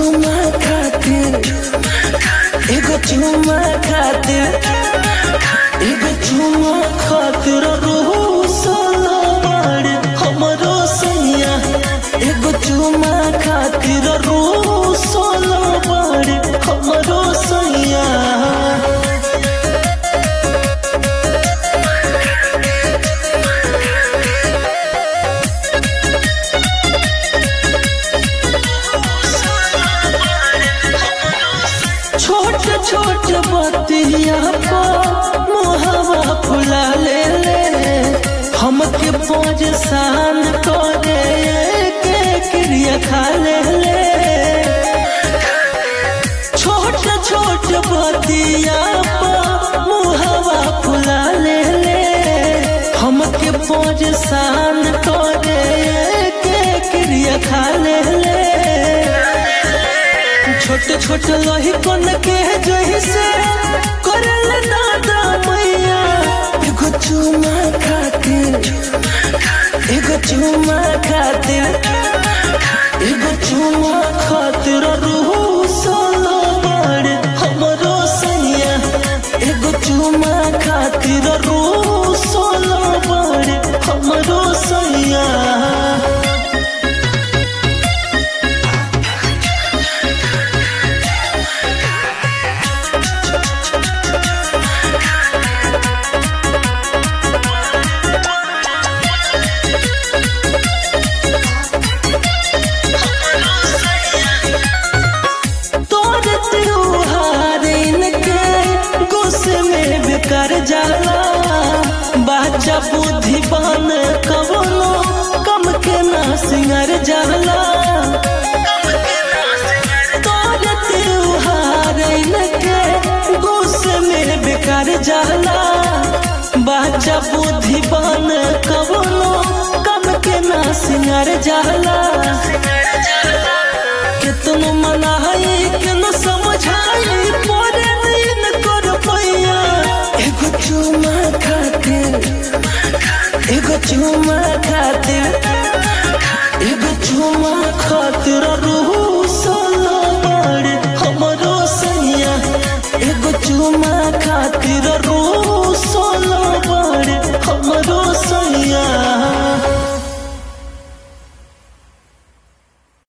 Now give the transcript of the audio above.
चुमा खातिर, एगो चुमा खातिर, एगो चुमा खातिर रुसल बाड़े हमरो सैया। एगो चुमा खातिर रुसल बाड़े हमरो सैया। छोट छोट बतिया पर मोहवा फुला ले हमके बोझ शान करे के क्रिया खा ले। छोट छोट बतिया पर मोहवा फुला ले हमके बोझ शान करे के क्रिया खा ले। छोट छोट लोही कोन के जही से करल दादा मैया। एगो चुमा खातिर, एगो चुमा खातिर, एगो चुमा खातिर रुसल बाड़े हमरो सैया। एगो चुमा खातिर रुसल बाड़े हमरो सैया। कर जाला बाजा बुद्धि बन कवनो कम के ना सिंगर जाला। तोर त्योहार के गुस्से में बेकार जाला बाजा बुद्धि बन कवनो कम के ना सिंगर जाला। कितनो मनाई के न समझाई पोरे नहीं कर पैया। एगो चुमा खातिर, एगो चुमा खातिर, एगो चुमा खातिर रुसल बाड़े हमरो सैया। एगो चुमा खातिर